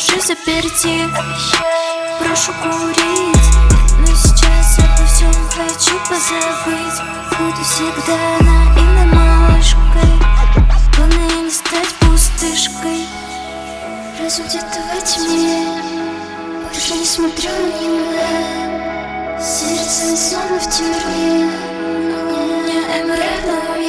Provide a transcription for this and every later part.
души заперти. Прошу курить, но сейчас обо всем хочу позабыть. Буду всегда наивной малышкой, главное не стать пустышкой. Разум где-то во тьме, больше не смотрю никуда. Сердце словно в тюрьме, у меня МР на уме.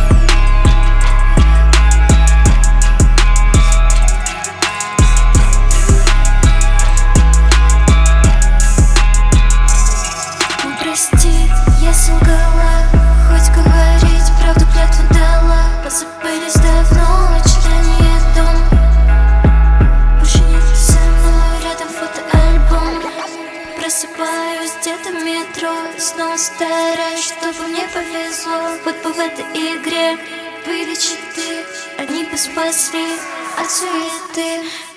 Прости, я солгала, хоть говорить правду клятву дала. Позабылись давно, ожидание дом. Больше нет со мной, рядом фотоальбом. Просыпаюсь где-то в метро, снова стараюсь, чтобы мне повезло. Вот бы в этой игре были читы, они бы спасли от суеты.